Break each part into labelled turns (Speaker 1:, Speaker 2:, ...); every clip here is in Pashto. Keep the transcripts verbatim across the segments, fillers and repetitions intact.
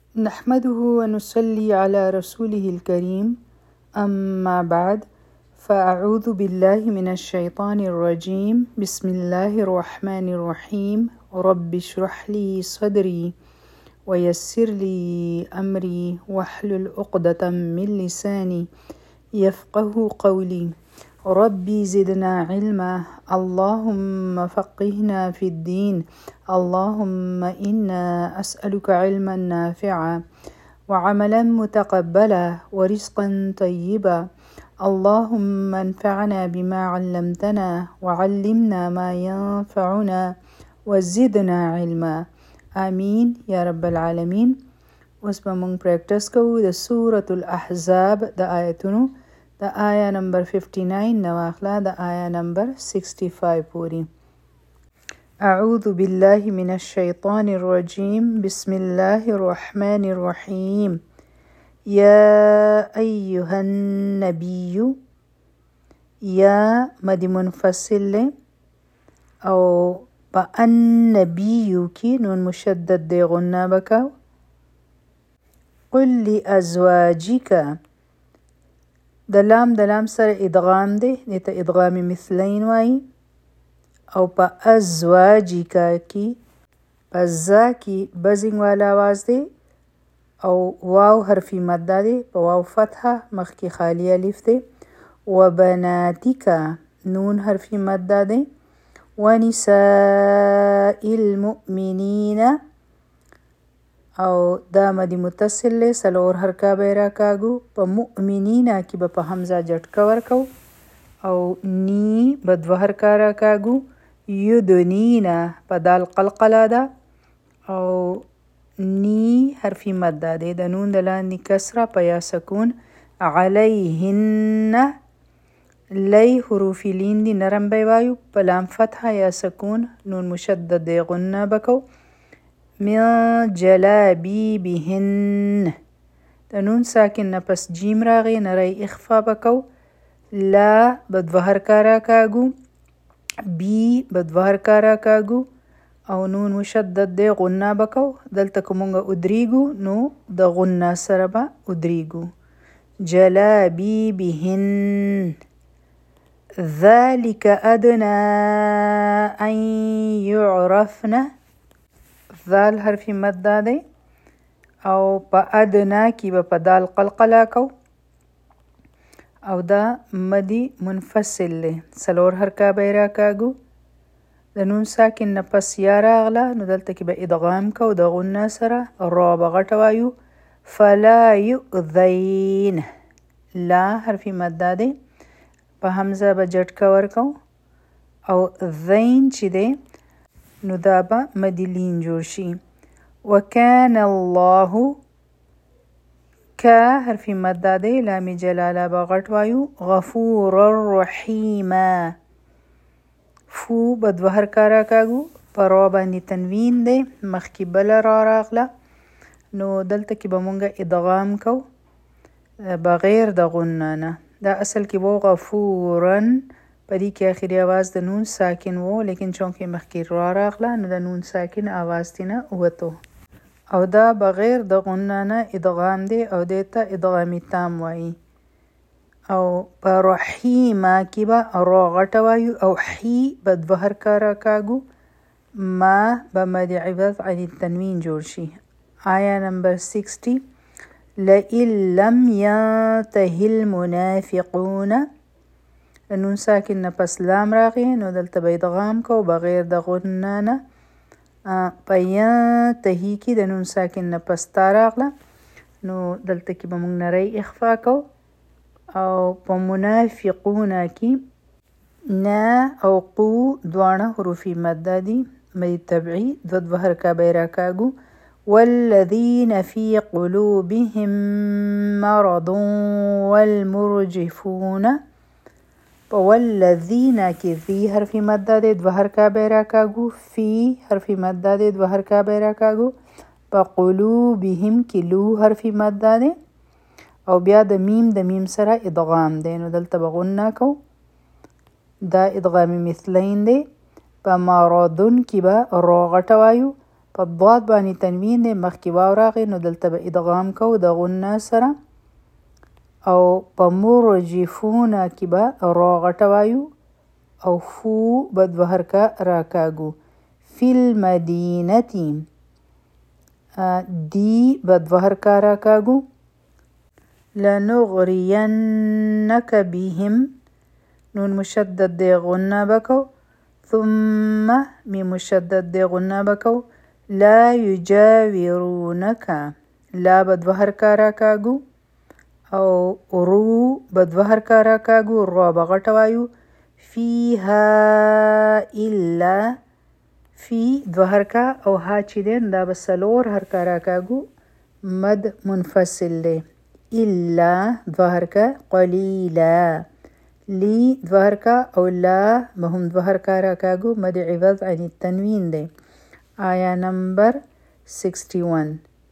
Speaker 1: نحمده ونصلي على رسوله الكريم أما بعد فأعوذ بالله من الشيطان الرجيم بسم الله الرحمن الرحيم رب اشرح لي صدري ويسر لي أمري واحلل عقدة من لساني يفقه قولي ربي زدنا علما اللهم فقهنا في الدين اللهم إنا أسألك علما نافعا وعملا متقبلا ورزقا طيبا اللهم انفعنا بما علمتنا وعلمنا ما ينفعنا وزدنا علما آمين يا رب العالمين. اوس به مونږ پریکټس کوو د سورة الاحزاب د آیتونو د آیا نمبر ففty-nine نو اخلا د آیا نمبر sixty-five پوری. اعوذ بالله من الشیطان الرجیم بسم الله الرحمن الرحیم یا ایها النبی یا مد منفصل او په النبی کی نون مشدد دی غنه بکاو. قل لأزواجک د لام د لام سره ادغام دی دیتا ادغام مثلین وائی او پا ازواجک کی پا زا کی بزنگ والا آواز دی او واو حرفی مدد دی پا واو فتحه مخی خالی الف دی و بناتک نون حرفی مدد دی و نساء المؤمنین او دا مدی متصل لی سلور حرکا بیرا کاگو پا مؤمنینا کی با پا حمزه جٹکا ورکو او نی بدو حرکا را کاگو یدنینا پا دال قلقلا دا او نی حرفی مد دا دی دا نون دلاندی کسرا پا یا سکون علیهن لی حروفی لین دی نرم بیوایو پا لام فتحه یا سکون نون مشدد دی غنه بکو من جلابیبهن د نون ساکن نپس جیم راغی نری اخفا بکو لا بدوهر کارا کاگو بی بدوهر کارا کاگو او نون مشدد دی غنه بکو دلتا کمونگا ادریگو نو د غنه سربا ادریگو جلابیبهن ذالک ادنا ان يعرفن ذال حرفی مد دی او پا ادنا کی با پا دال قلقلا کو او دا مدی منفصل لی سلور حرکا بیرا کاگو دا نون ساکن نپس یا راغلا نو دلتا کی با ادغام کو دا غنه سرا را بغٹ وایو فلا یؤذین لا حرفی مد دی پا حمزه با جٹکا ورکو او ذین چی دی نو دا با مدلین جوړ شي. وکان الله کا حرفی مد دی لام جلاله با غټ وایو غفور الرحیم فو بدوهر کارا کاگو پروا باندې تنوین دی مخکی بل را راغله نو دلته کی به مونږه ادغام کو بغیر د غنه نه دا اصل کی وو غفورن پدی که آخری آواز د نون ساکن وو لیکن چونکه مخکې را راغله نو د نون ساکن آواز تینا وتو او دا بغیر د غنه نه ادغام دی او دیتا ادغامی تام وایی او په رحیمه کی با را غټه وایو او حی بدوهر کارا کاگو ما با مد عوض عن التنوین جوړ شي. آیا نمبر sixty لئن لم ينته المنافقون نون ساکن نپس لام راغی نو دلتا با ادغام کو بغیر د غنه نه پا ینتهی کی د نون ساکن نپس تا راغله نو دلتا کی با مونگ نری اخفا کو او پا منافقون کی نا او قو دوانه حروفی مد دی مدی طبعی دو دو حرکا بیرا کاگو والذین فی قلوبهم مرض والمرجفون والذین کی ذی حرفی مد دی دو حرکا بیرا کاگو فی حرفی مد دی دو حرکا بیرا کاگو پا قلوبهم کی لو حرفی مد دی او بیا د میم د میم سره ادغام دی نو دلته بغنه کو دا ادغام مثلین دی پا مرضن کی با را غټه وایو په ضاد باندې تنوین دی مخکې واو راغی نو دلته به ادغام کوو د غنه سره او په مرجفونه کې به را غټه وایو او فو به دوه حرکه راکاږو فی المدینة دی به دوه حرکه راکاږو لنغرینک بهم نون مشدد دی غنه بکو ثم می مشدد دی غنه بکو لا یجاورونک لا به دوه حرکه راکاږو او رو به دوه حرکه راکاږو را به غټه وایو فیها الا فی دوه حرکه او ها چې دی دا به څلور حرکه راکاږو مد منفصل دی الا دوه حرکه قلیلا لی دوه حرکه او لا به هم دوه حرکه راکاږو مد عوض عن التنوین دی آیا نمبر سکسٹی ون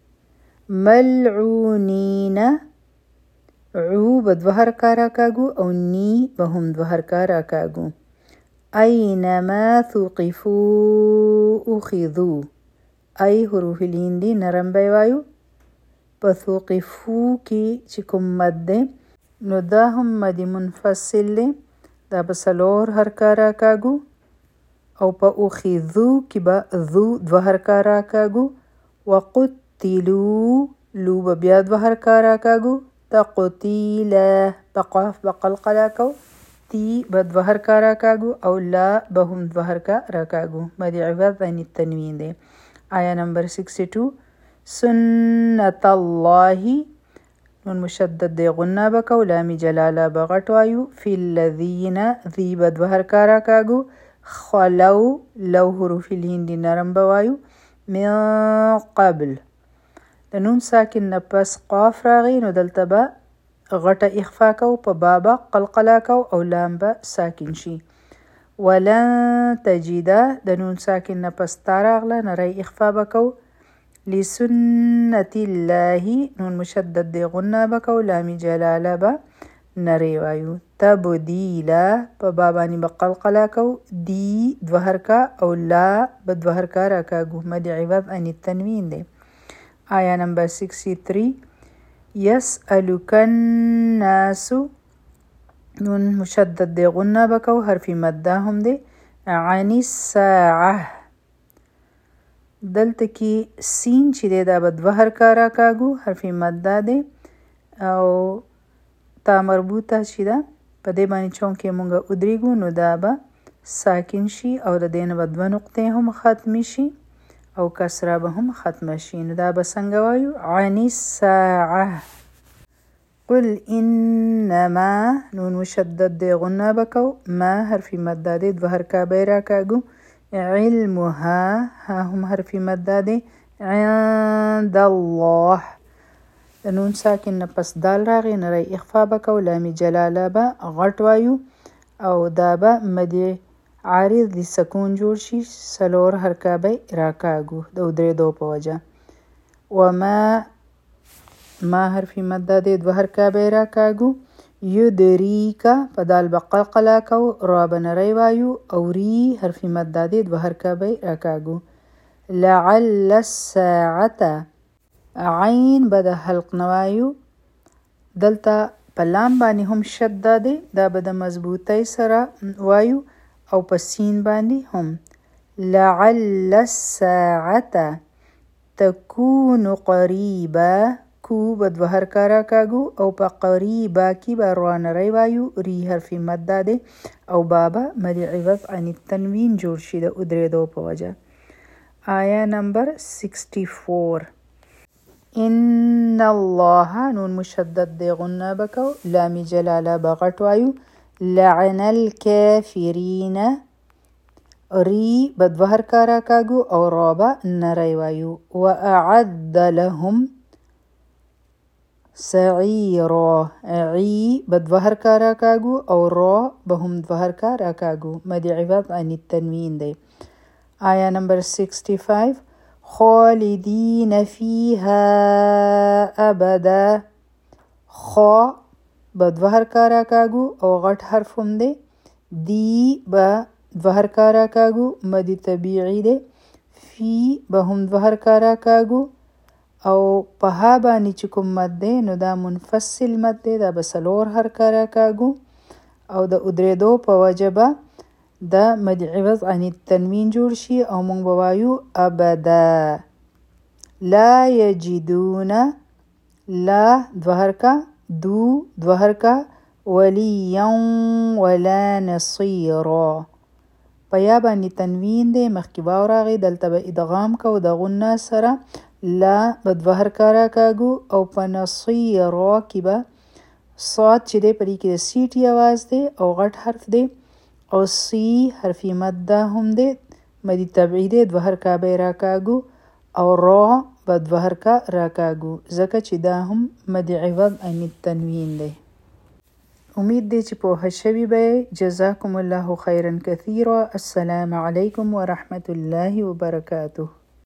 Speaker 1: ملعونین عو به دوه حرکه راکاږو او نی به هم دوه حرکه راکاږو اینما ثقفوا اخذوا ای حروف لین دی نرم به وایو په ثقفو کې چې کوم مد دی نو دا هم مد منفصل دی دا به څلور حرکه راکاږو او په اخذو کې به ذو دوه حرکه راکاږو وقتلوا لو به بیا دوه حرکه راکاږو تقتیلا په قاف به قلقله کو تی به دوه حرکه راکاږو او لا به هم دوه حرکه راکاږو مد عوض عن التنوین دی آیا نمبر سکسٹی ټو سنت الله نون مشدد دی غنه بکو لام جلاله به غټ وایو فی الذین ذی به دوه حرکه راکاږو خلو لو حروف الهندي نرم به وایو من قبل د نون ساکن نه پس قاف راغی نو دلته به غټه اخفا کو په بابا قلقله کو او لام به ساکن شي ولن تجده د نون ساکن نه پس تا راغله نری اخفا بکو لسنت الله نون مشدد دی غنه بکو لام جلاله به نری وایو تبدیلا په بابانی به قلقله کو دی دوه حرکه او لا به دوه حرکه راکاږو مد عوض عن التنوین دی آیا نمبر سکسٹی تھری یسألک الناس نون مشدد دی غنه بکو حرفی مده هم دی عن الساعه دلته کې سین چې دی دا به دوه حرکه راکاږو حرفی مده دی او تا مربوطه چې ده په دې باندې چونکې مونږ ودرېږو نو دا به ساکن شي او د دې نه به دوه نقطې هم ختمې شي او کسره به هم ختمه شي نو دا به څنګه وایو عن الساعه قل انما نون مشدد دی غنه بکو ما حرفی مده دی دوه حرکه به راکاږو علمها ها هم حرفی مده دی عند الله نون ساکن نه پس دال راغی نری اخفا بکو لام جلاله به غټ وایو او دا به مد عارض د سکون جوړ شي څلور حرکه به راکاږو د ودرېدو په وجه وما ما حرفی مده دی دوه حرکه به راکاږو یدریکا په دال به قلقله کو را به نری وایو او ری حرفی مده دی دوه حرکه به راکاږو لعل الساعه عین به د حلق نوایو دلته په لام باندې هم شده دی دا به د مضبوطی سره وایو او په سین باندې هم لعل الساعه تكون قریبا کو به دوه حرکه راکاږو او په قریبا کې به را نری وایو ری حرفی مده دی او بابا مد عوض عن التنوین جوړ شي د ودرېدو په وجه آیا نمبر سکسٹی فور ان الله نون مشدد دی غنه بکو لام جلاله به غټ وایو لعن الكافرین ری به دوه حرکه راکاږو او را به نری وایو واعد لهم سعیرا عی به دوه حرکه راکاږو او را به هم دوه حرکه راکاږو مد عوض عن التنوین دی آیا نمبر سکسٹی فائیو خالدین فیها ابدا خا به دوه حرکه راکاږو او غټ حرف هم دی دی به دوه حرکه راکاږو مد طبیعي دی فی به هم دوه حرکه راکاږو او په ها باندې چې کوم مد دی نو دا منفصل مد دی، دا به څلور حرکه راکاږو او د ادریدو په وجه به د مد عوض عن التنوین جوړ شي او مونږ به وایو ابدا. لا یجدون، لا دوه حرکه، دو دوه حرکه، ولیا ولا نصیرا. په یا باندې تنوین دی، مخکې واو راغی، دلته به ادغام کو د غنه سره، لا به دوه حرکه راکاږو او په نصیرا کې به صاد چې دی په دې کې د سیټي اواز دی او غټ حرف دی او سی حرفي مد ده هم دی، مدي طبعي دی، دوه حرکه به یې راکاږو او را به دوه حرکه راکاږو ځکه چې دا هم مد عوض عن التنوین دی. امید دی چې پوهه شوي به. جزاکم الله خیرا کثیرا. السلام علیکم ورحمة الله وبرکاته.